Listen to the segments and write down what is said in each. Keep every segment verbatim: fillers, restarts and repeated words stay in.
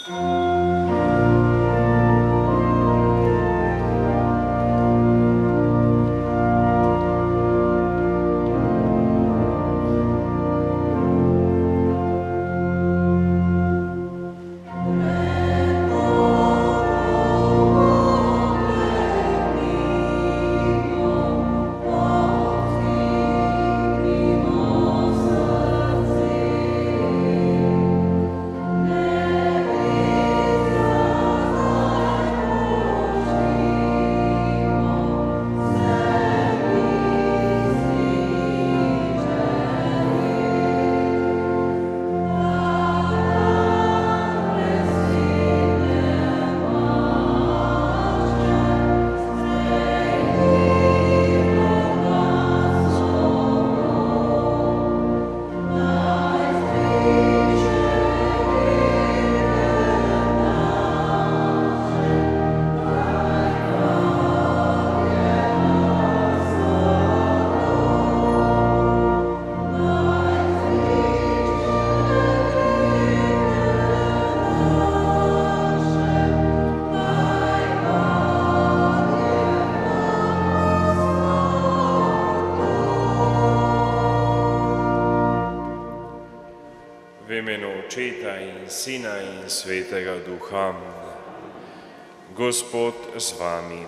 Očeta in Sina in Svetega Duha. Gospod z vami.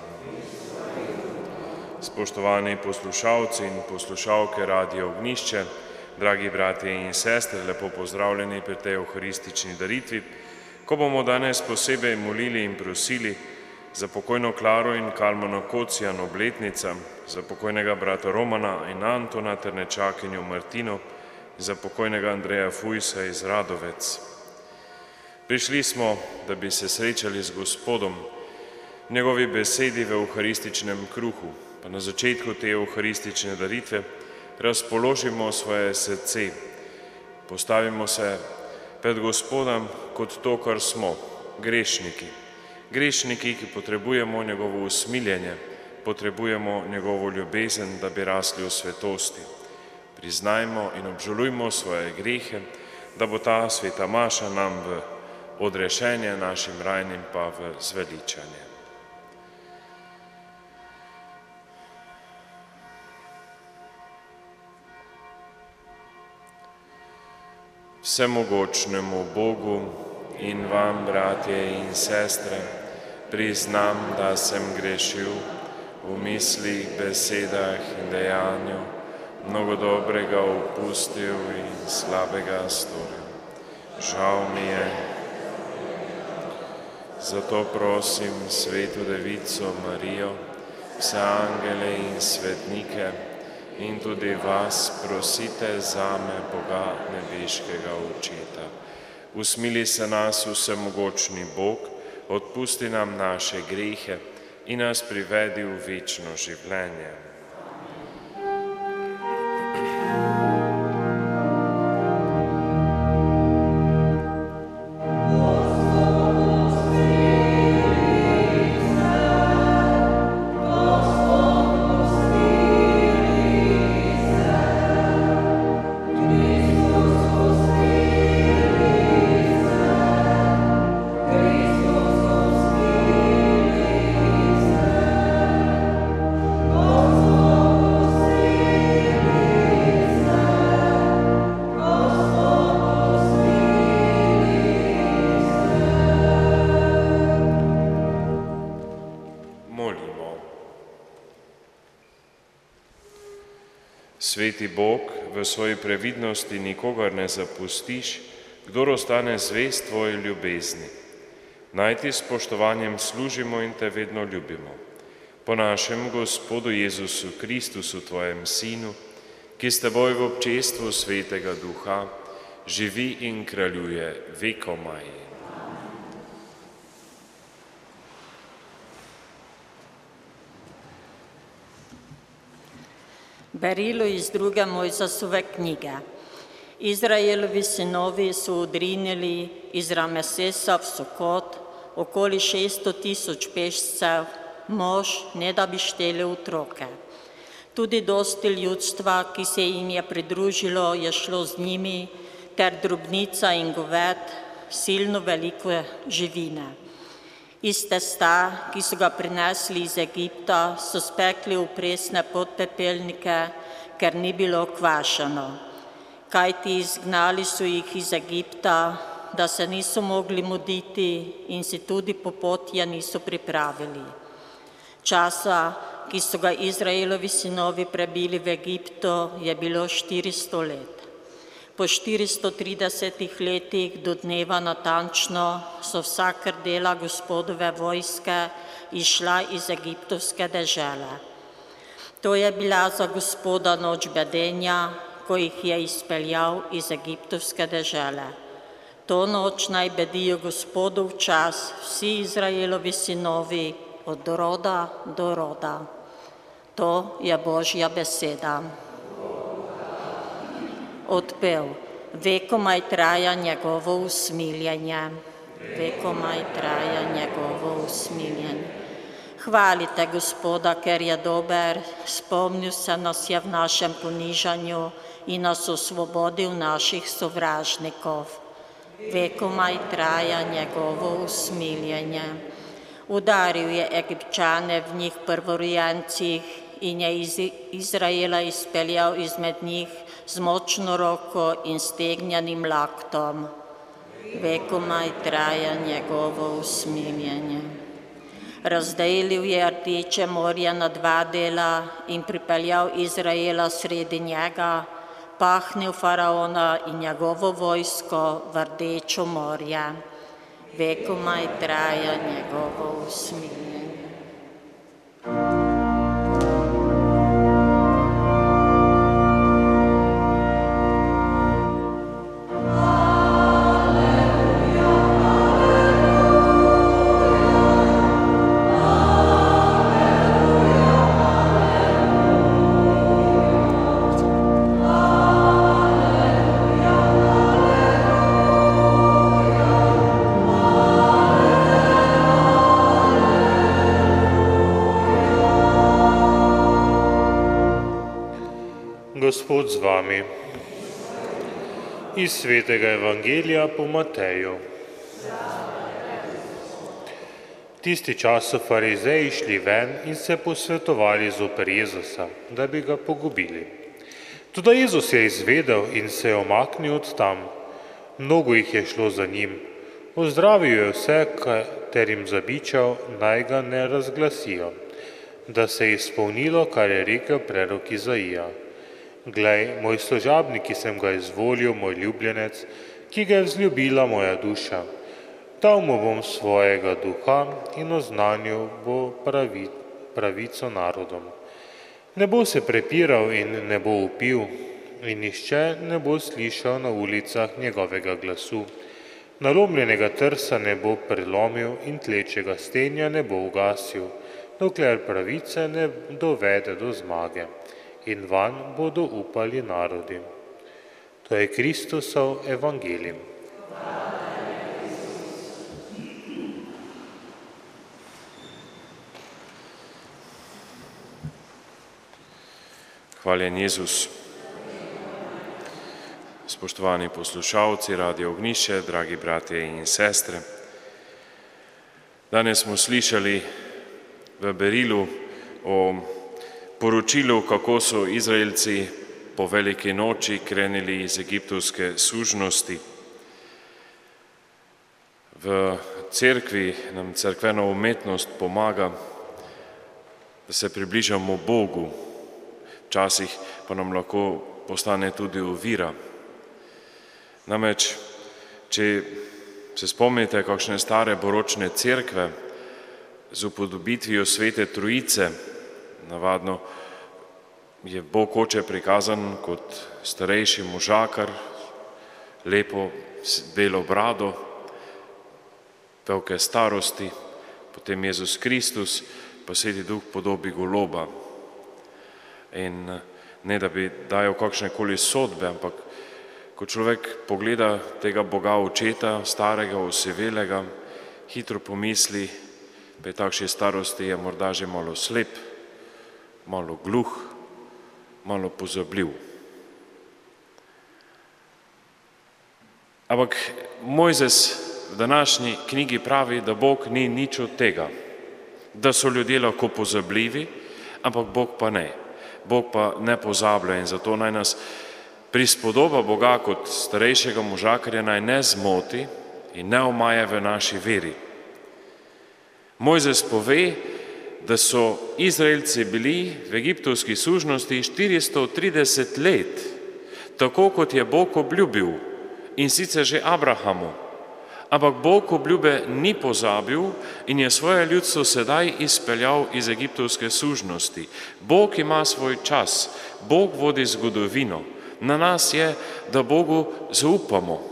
Spoštovani poslušalci in poslušalke Radia Ognjišče, dragi bratje in sestre, lepo pozdravljeni pri tej evharistični daritvi, ko bomo danes posebej molili in prosili za pokojno Klaro in Kalmano Kocijan obletnica, za pokojnega brata Romana in Antona ter nečakinjo Martino, za pokojnega Andreja Fujsa iz Radovec. Prišli smo, da bi se srečali z Gospodom, v njegovi besedi v evharističnem kruhu, pa na začetku te evharistične daritve razpoložimo svoje srce, postavimo se pred Gospodom kot to, kar smo, grešniki. Grešniki, ki potrebujemo njegovo usmiljenje, potrebujemo njegovo ljubezen, da bi rasli v svetosti. Priznajmo in obžalujmo svoje grehe, da bo ta sveta maša nam v odrešenje, našim rajnim pa v zveličanje. Vsemogočnemu Bogu in vam, bratje in sestre, priznam, da sem grešil v mislih, besedah in dejanju, mnogo dobrega opustil in slabega storil. Žal mi je. Zato prosim Sveto Devico Marijo, vse angele in svetnike in tudi vas prosite zame, Boga nebeškega Očeta. Usmili se nas vsemogočni Bog, odpusti nam naše grehe in nas privedi v večno življenje. Sveti Bog, v svoji previdnosti nikogar ne zapustiš, kdor ostane zvest tvoji ljubezni. Naj ti s spoštovanjem služimo in te vedno ljubimo. Po našem Gospodu Jezusu Kristusu, tvojem Sinu, ki s teboj v občestvu Svetega Duha živi in kraljuje vekomaj. Berilo iz druge Mojzesove knjige. Izraelovi sinovi so odrinili iz Ramesesa v Sukot okoli šeststo tisoč pešcev, mož, ne da bi šteli otroke. Tudi dosti ljudstva, ki se jim je pridružilo, je šlo z njimi, ter drobnica in goved, silno veliko živine. Iz testa, ki so ga prinesli iz Egipta, so spekli v presne podpepelnike, ker ni bilo kvašeno. Kajti izgnali so jih iz Egipta, da se niso mogli muditi in si tudi popotja niso pripravili. Časa, ki so ga Izraelovi sinovi prebili v Egiptu, je bilo štiristo let. Po štiristo tridesetih letih do dneva natančno so vsa krdela Gospodove vojske išla iz egiptovske dežele. To je bila za Gospoda noč bedenja, ko jih je izpeljal iz egiptovske dežele. To noč naj bedijo Gospodu v čas vsi Izraelovi sinovi od roda do roda. To je Božja beseda. Odpev. Vekomaj traja njegovo usmiljenje. Vekomaj traja njegovo usmiljenje. Hvalite Gospoda, ker je dober, spomnil se nas je v našem ponižanju in nas osvobodil naših sovražnikov. Vekomaj traja njegovo usmiljenje. Udaril je Egipčane v njih prvorojencih in je iz Izraela izpeljal izmed njih z močno roko in stegnjenim laktom. Vekomaj traja njegovo usmiljenje. Razdelil je Rdeče morje na dva dela in pripeljal Izraela sredi njega, pahnil faraona in njegovo vojsko v Rdečo morje. Vekomaj traja njegovo usmiljenje. Gospod z vami. Iz svetega evangelija po Mateju. Tisti čas so farizeji šli ven in se posvetovali zoper Jezusa, da bi ga pogubili. Toda Jezus je izvedel in se je omaknil od tam. Mnogo jih je šlo za njim. Ozdravil je vse, ter jim zabičal, naj ga ne razglasijo, da se je izpolnilo, kar je rekel prerok Izaija. Glej, moj služabnik, ki sem ga izvolil, moj ljubljenec, ki ga je vzljubila moja duša. Dal mu bom svojega duha in oznanil bo pravi, pravico narodom. Ne bo se prepiral in ne bo vpil in nihče ne bo slišal na ulicah njegovega glasu. Nalomljenega trsa ne bo prelomil in tlečega stenja ne bo ugasil, dokler pravice ne dovede do zmage. In vanj bodo upali narodi. To je Kristusov evangelij. Hvaljen Jezus. Spoštovani poslušalci Radio Ognjišče, dragi bratje in sestre. Danes smo slišali v berilu o poročilu, kako so Izraelci po veliki noči krenili iz egiptovske sužnosti. V cerkvi nam cerkvena umetnost pomaga, da se približamo Bogu. Včasih pa nam lahko postane tudi ovira. Namreč, če se spomnite kakšne stare baročne cerkve z upodobitvijo Svete Trojice, navadno je Bog Oče prikazan kot starejši možakar, lepo belo brado, velike starosti, potem Jezus Kristus, pa Sveti Duh podobi goloba. In ne da bi dajal kakšnekoli sodbe, ampak ko človek pogleda tega Boga Očeta, starega, osivelega, hitro pomisli, pri takšni starosti je morda že malo slep, malo gluh, malo pozabljiv. Ampak Mojzes v današnji knjigi pravi, da Bog ni nič od tega, da so ljudje lahko pozabljivi, ampak Bog pa ne. Bog pa ne pozablja in zato naj nas prispodoba Boga kot starejšega možakarja naj ne zmoti in ne omaje v naši veri. Mojzes pove, da so Izraelci bili v egiptovski sužnosti štiristo trideset let, tako kot je Bog obljubil, in sicer že Abrahamu. Ampak Bog obljube ni pozabil in je svoje ljudstvo sedaj izpeljal iz egiptovske sužnosti. Bog ima svoj čas, Bog vodi zgodovino. Na nas je, da Bogu zaupamo.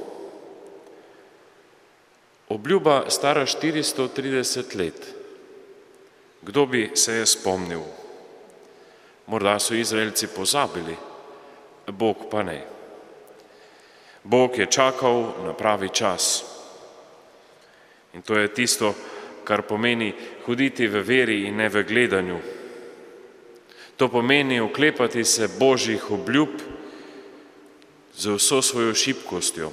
Obljuba stara štiristo trideset let. Kdo bi se je spomnil? Morda so Izraelci pozabili, Bog pa ne. Bog je čakal na pravi čas. In to je tisto, kar pomeni hoditi v veri in ne v gledanju. To pomeni oklepati se Božjih obljub z vso svojo šibkostjo.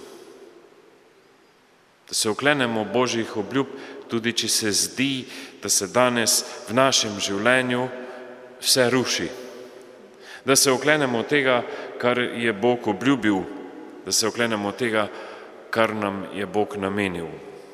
Da se oklenemo Božjih obljub, tudi če se zdi, da se danes v našem življenju vse ruši. Da se oklenemo tega, kar je Bog obljubil, da se oklenemo tega, kar nam je Bog namenil.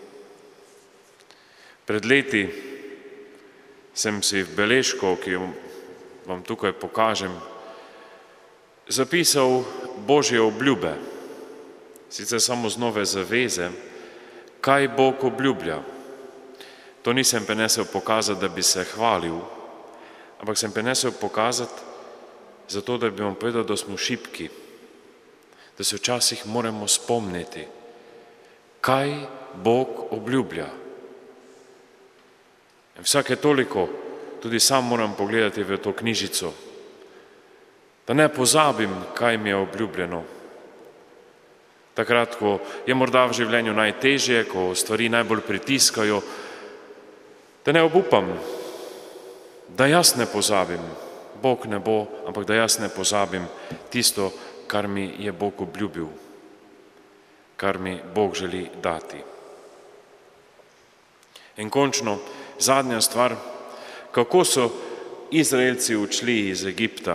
Pred leti sem si v beležko, ki jo vam tukaj pokažem, zapisal Božje obljube, sicer samo z Nove zaveze, kaj Bog obljublja. To nisem prinesel pokazati, da bi se hvalil, ampak sem prinesel pokazati zato, da bi vam povedal, da smo šibki, da se včasih moramo spomniti, kaj Bog obljublja. In vsake toliko tudi sam moram pogledati v to knjižico, da ne pozabim, kaj mi je obljubljeno. Takrat, ko je morda v življenju najtežje, ko stvari najbolj pritiskajo, da ne obupam, da jaz ne pozabim, Bog ne bo, ampak da jaz ne pozabim tisto, kar mi je Bog obljubil, kar mi Bog želi dati. In končno, zadnja stvar, kako so Izraelci odšli iz Egipta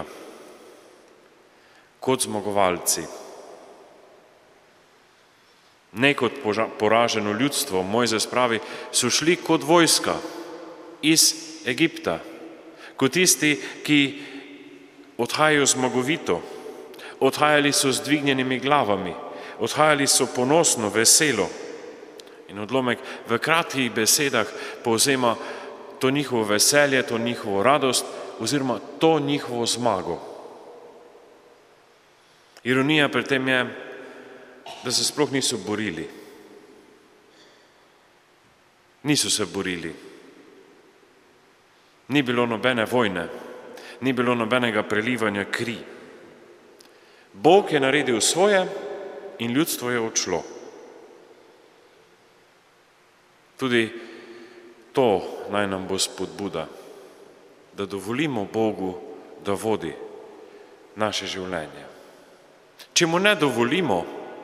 kot zmagovalci. Ne kot poraženo ljudstvo, Mojzes pravi, so šli kot vojska iz Egipta, kot tisti, ki odhajajo zmagovito, odhajali so z dvignjenimi glavami, odhajali so ponosno, veselo. In odlomek v kratkih besedah povzema to njihovo veselje, to njihovo radost oziroma to njihovo zmago. Ironija pri tem je, da se sploh niso borili. Niso se borili. Ni bilo nobene vojne, ni bilo nobenega prelivanja kri. Bog je naredil svoje in ljudstvo je odšlo. Tudi to naj nam bo spodbuda, da dovolimo Bogu, da vodi naše življenje. Če mu ne dovolimo,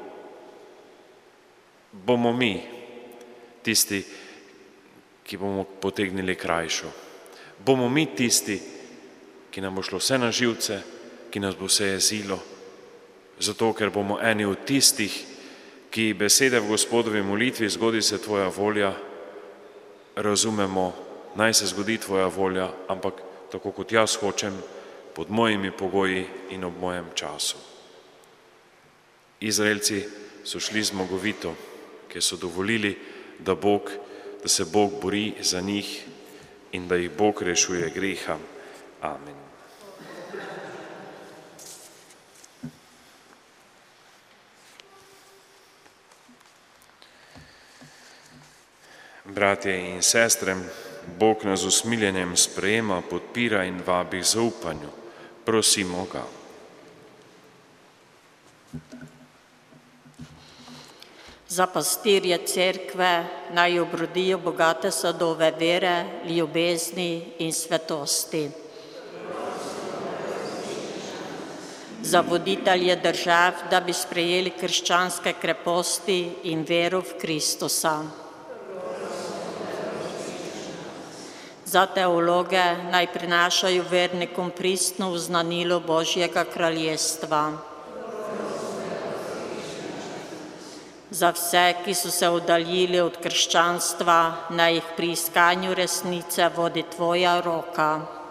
bomo mi tisti, ki bomo potegnili krajšo. Bomo mi tisti, ki nam bo šlo vse na živce, ki nas bo vse jezilo, zato ker bomo eni od tistih, ki besede v Gospodovi molitvi, zgodi se tvoja volja, razumemo, naj se zgodi tvoja volja, ampak tako kot jaz hočem, pod mojimi pogoji in ob mojem času. Izraelci so šli zmagovito, ker so dovolili, da, Bog, da se Bog bori za njih in da jih Bog rešuje greha. Amen. Bratje in sestre, Bog nas z usmiljenjem sprejema, podpira in vabi k zaupanju. Prosimo ga. Za pastirje cerkve naj obrodijo bogate sadove vere, ljubezni in svetosti. za voditelje držav, da bi sprejeli krščanske kreposti in vero v Kristusa. Za teologe naj prinašajo vernikom pristno uznanilo Božjega kraljestva. Za vse, ki so se oddaljili od krščanstva, naj jih pri iskanju resnice vodi tvoja roka.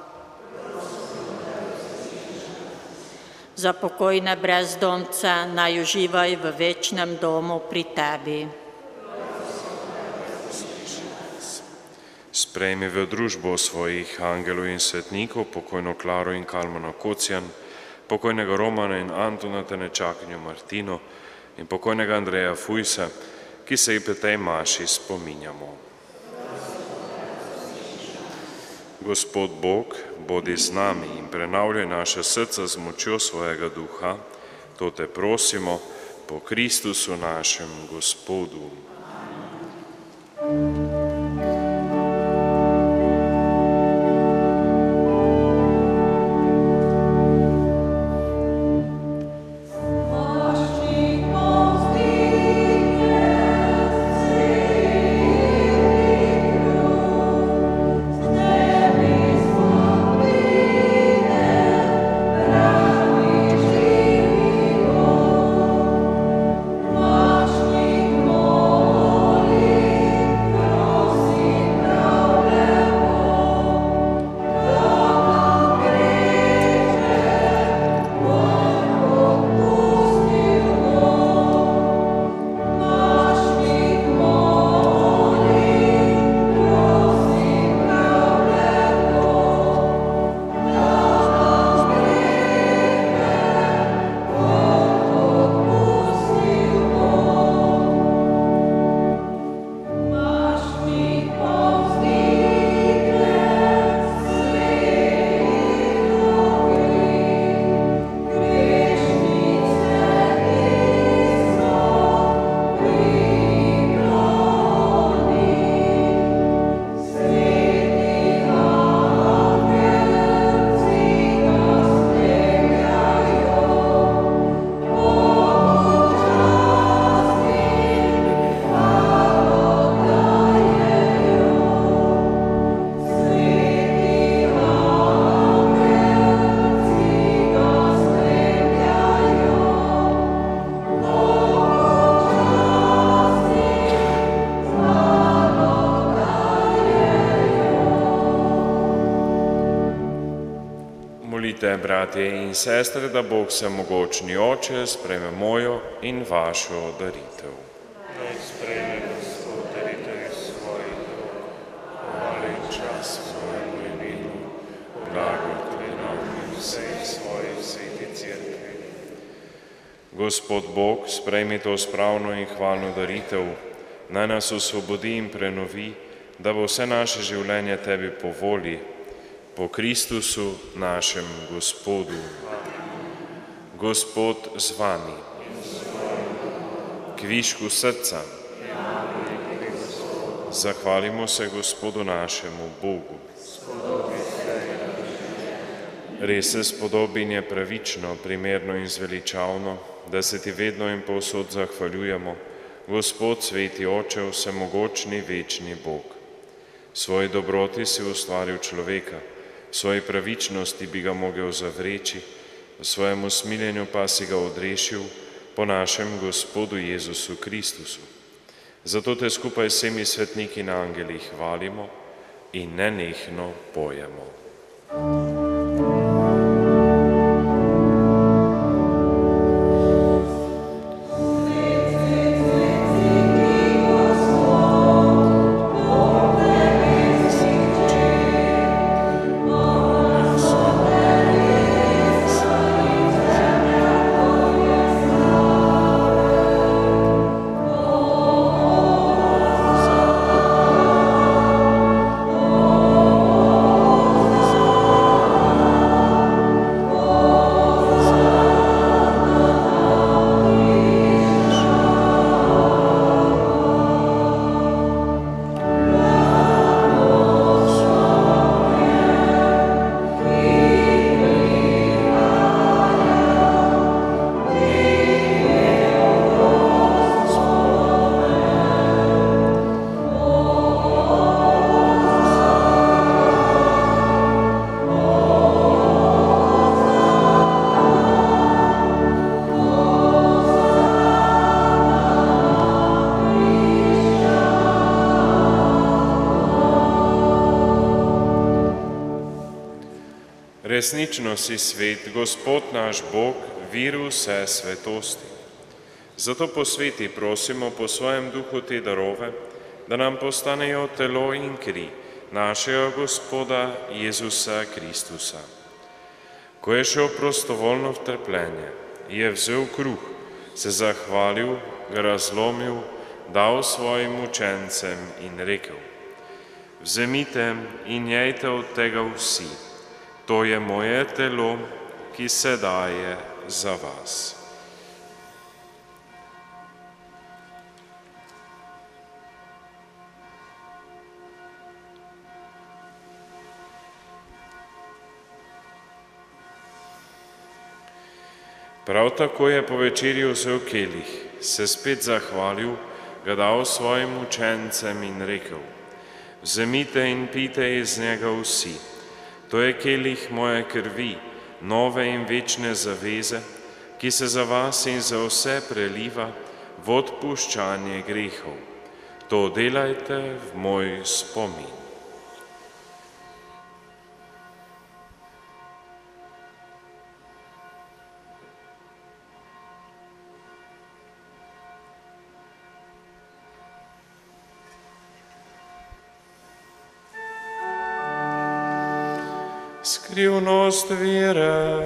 Za pokojne brezdomce naj uživajo v večnem domu pri tebi. Sprejmi v družbo svojih angelov in svetnikov, pokojno Klaro in Kalmana Kocjan, pokojnega Romana in Antona Tenečakinjo Martino in pokojnega Andreja Fujsa, ki se jih pri tej maši spominjamo. Gospod Bog, bodi z nami in prenavljaj naše srca z močjo svojega duha, to te prosimo po Kristusu našem Gospodu. Bratje in sestre, da Bog vsemogočni Oče sprejme mojo in vašo daritev. Naj sprejme Gospod daritev iz svojih rok, hvale in čas svojemu imenu, blago tudi nam in vsej svoji sveti cerkvi. Gospod Bog, sprejmi to spravno in hvalno daritev, naj nas osvobodi in prenovi, da bo vse naše življenje tebi po volji, po Kristusu našem Gospodu. Gospod z vami. Kvišku srca. Zahvalimo se Gospodu našemu Bogu. Res se spodobi in je pravično, primerno in zveličavno, da se ti vedno in povsod zahvaljujemo, Gospod, sveti Oče, vsemogočni, večni Bog. Svoji dobroti si ustvaril človeka, v svoji pravičnosti bi ga mogel zavreči, v svojem usmiljenju pa si ga odrešil po našem Gospodu Jezusu Kristusu. Zato te skupaj s vsemi svetniki in angeli hvalimo in nenehno pojemo. Oh Resnično si svet, Gospod naš Bog, vir vse svetosti. Zato posveti, prosimo, po svojem duhu te darove, da nam postanejo telo in kri našega Gospoda Jezusa Kristusa. Ko je šel prostovoljno v trpljenje, je vzel kruh, se zahvalil, ga razlomil, dal svojim učencem in rekel: Vzemite in jejte od tega vsi, to je moje telo, ki se daje za vas. Prav tako je po večerji vzel kelih, se spet zahvalil, ga dal svojim učencem in rekel: Vzemite in pijte iz njega vsi, to je kelih moje krvi, nove in večne zaveze, ki se za vas in za vse preliva v odpuščanje grehov. To delajte v moj spomin. Skrivnost vere.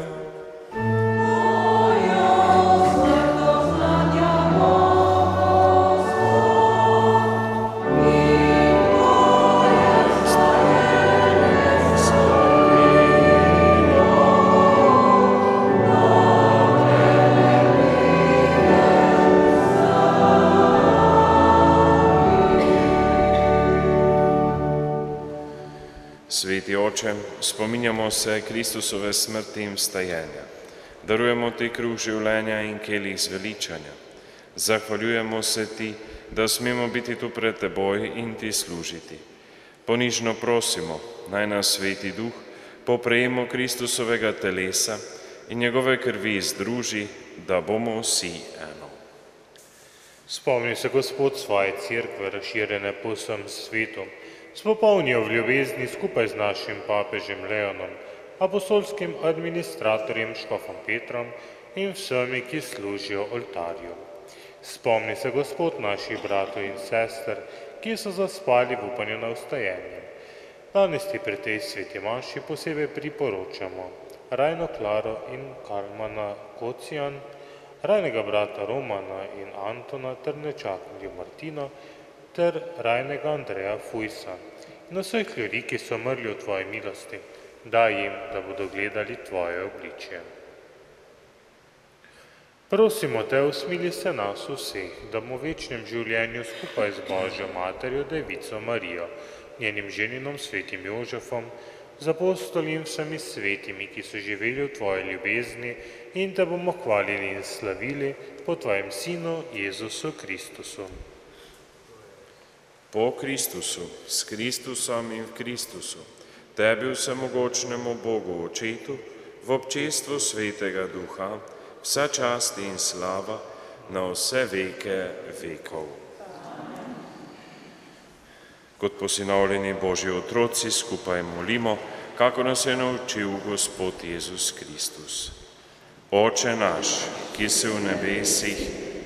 Sveti Oče, spominjamo se Kristusove smrti in vstajenja. Darujemo ti kruh življenja in kelih zveličanja. Zahvaljujemo se ti, da smemo biti tu pred teboj in ti služiti. Ponižno prosimo, naj nas Sveti Duh po prejemu Kristusovega telesa in njegove krvi združi, da bomo vsi eno. Spomni se, Gospod, svoje cerkve, razširjene po vsem svetu, spopolnijo v ljubezni skupaj z našim papežem Leonom, apostolskim administratorjem škofom Petrom in vsemi, ki služijo oltarju. Spomni se, Gospod, naših bratov in sester, ki so zaspali v upanju na vstajenje. Danes ti pri tej sveti maši posebej priporočamo Rajno Klaro in Kalmana Kocijan, rajnega brata Romana in Antona ter nečakinjo Martino, ter rajnega Andreja Fujsa in vseh ljudi, ki so umrli v tvoji milosti, daj jim, da bodo gledali tvoje obličje. Prosimo te, usmili se nas vseh, da bomo v večnem življenju skupaj z Božjo Materjo, Devico Marijo, njenim ženinom svetim Jožefom, z apostoli in vsemi svetimi, ki so živeli v tvoji ljubezni, in te bomo hvalili in slavili po tvojem Sinu Jezusu Kristusu. Po Kristusu, s Kristusom in v Kristusu, tebi vsemogočnemu Bogu Očetu, v občestvu Svetega Duha, vsa čast in slava na vse veke vekov. Kot posinovljeni Božji otroci skupaj molimo, kako nas je naučil Gospod Jezus Kristus. Oče naš, ki si v nebesih,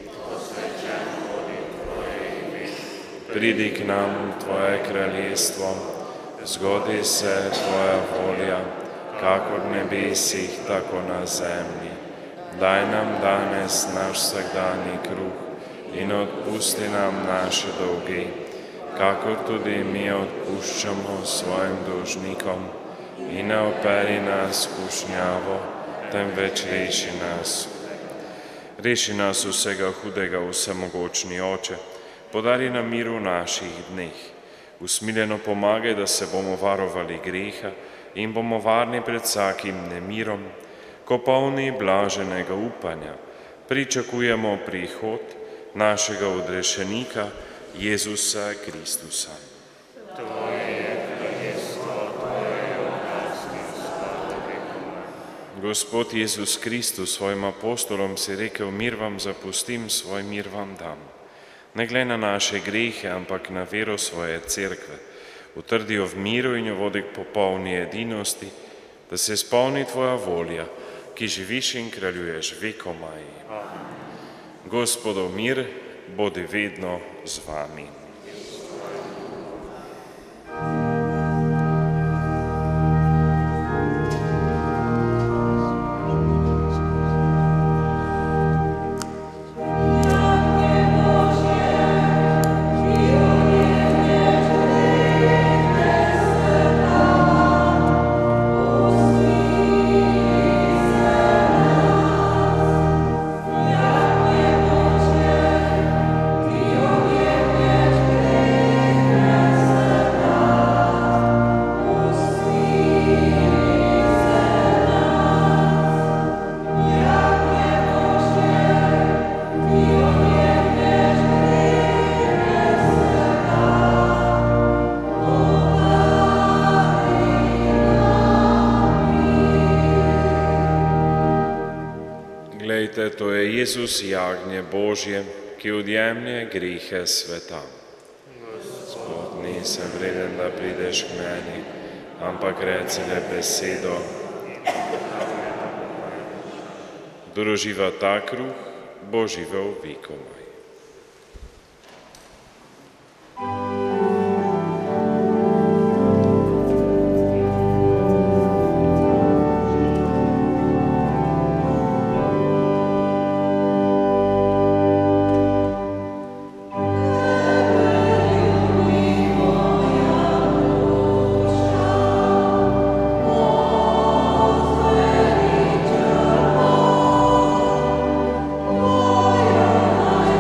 pridi k nam tvoje kraljestvo, zgodi se tvoja volja, kakor v nebesih, tako na zemlji. Daj nam danes naš vsakdanji kruh in odpusti nam naše dolge, kakor tudi mi odpuščamo svojim dolžnikom, in ne operi nas v skušnjavo, temveč reši nas. Reši nas vsega hudega, vsemogočni Oče, podari nam mir v naših dneh. Usmiljeno pomagaj, da se bomo varovali greha in bomo varni pred vsakim nemirom, ko polni blaženega upanja pričakujemo prihod našega odrešenika Jezusa Kristusa. Gospod Jezus Kristus svojim apostolom si rekel: mir vam zapustim, svoj mir vam dam. Ne glej na naše grehe, ampak na vero svoje cerkve. Utrdi jo v miru in jo vodi k popolni edinosti, da se izpolni tvoja volja, ki živiš in kraljuješ vekomaj. Gospodov mir bodi vedno z vami. Glejte, to je Jezus, jagnje Božje, ki odjemlje grehe sveta. Gospod, nisem vreden, da prideš k meni, ampak reci le besedo. Kdor uživa ta kruh, bo živel vekomaj. Oh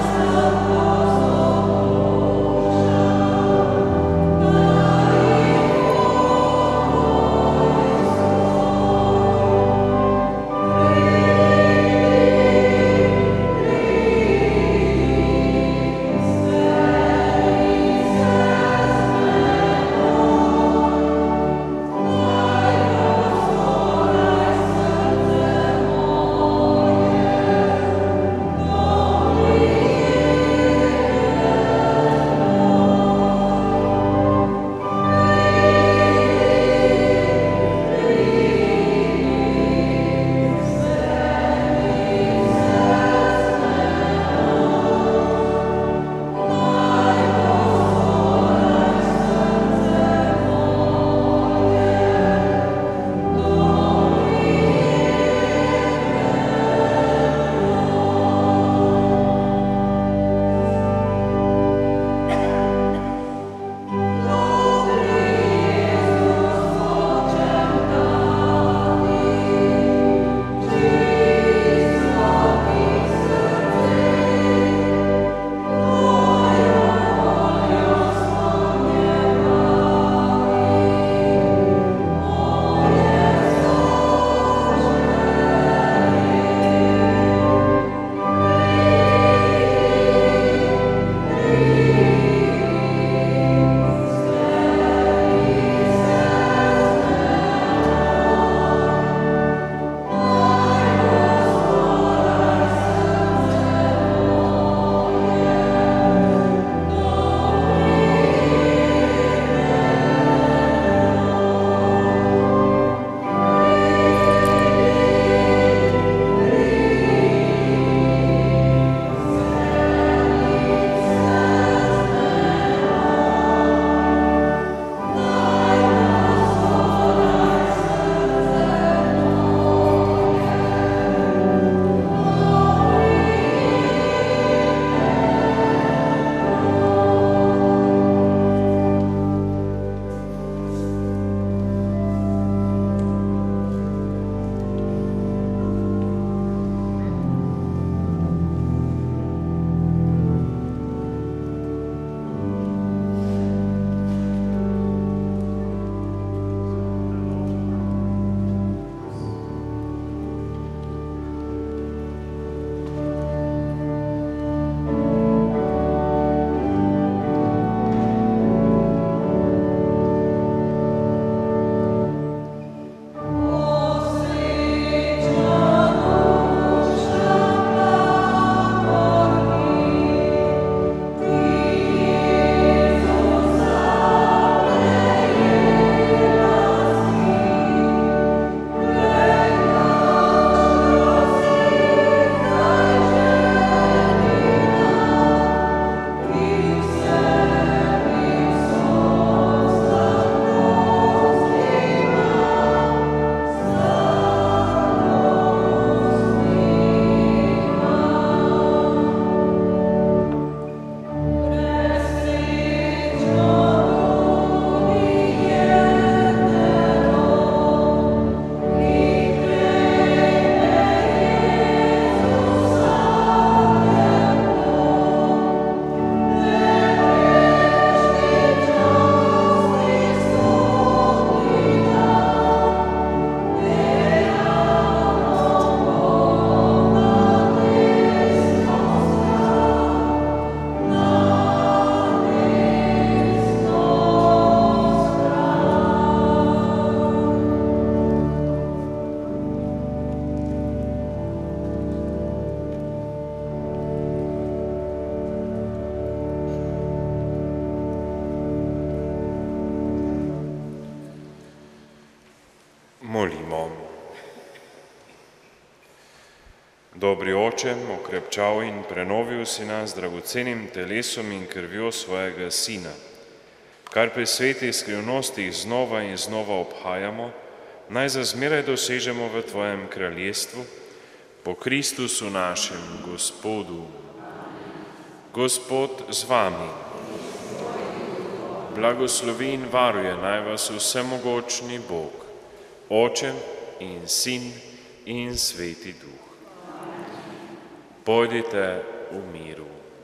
Dobri Oče, okrepčal in prenovil si nas dragocenim telesom in krvjo svojega Sina. Kar pri svetih skrivnostih znova in znova obhajamo, naj za zmeraj dosežemo v Tvojem kraljestvu, po Kristusu našem Gospodu. Gospod z vami. Blagoslovi in varuje naj vas vsemogočni Bog, Oče in Sin in Sveti Duh. Pojdite v miru.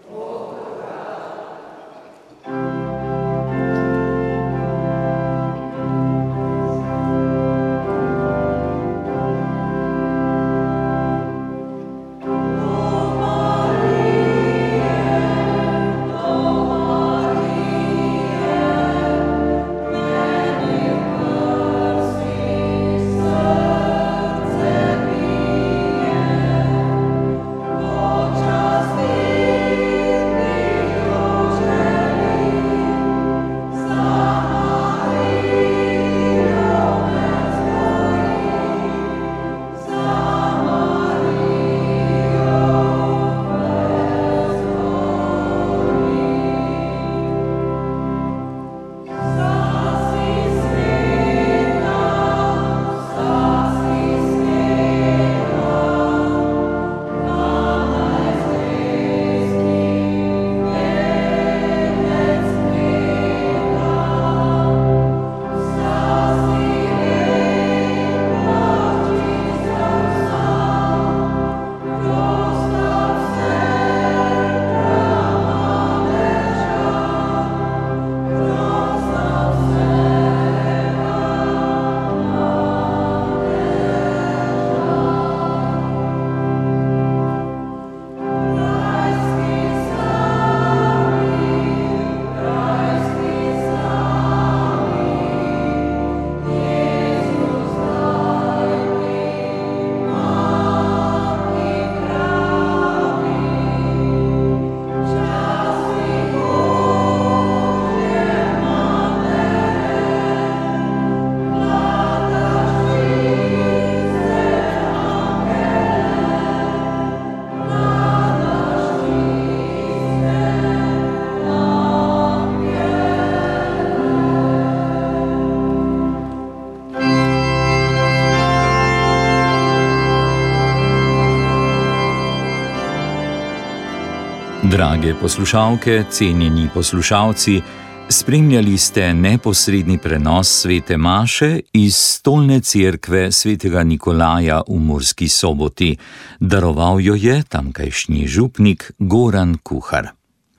Drage poslušalke, cenjeni poslušalci, spremljali ste neposredni prenos svete maše iz stolne cerkve svetega Nikolaja v Murski Soboti. Daroval jo je tamkajšnji župnik Goran Kuhar.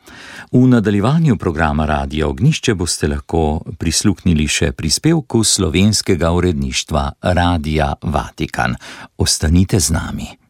V nadaljevanju programa Radia Ognjišče boste lahko prisluhnili še prispevku slovenskega uredništva Radia Vatikan. Ostanite z nami.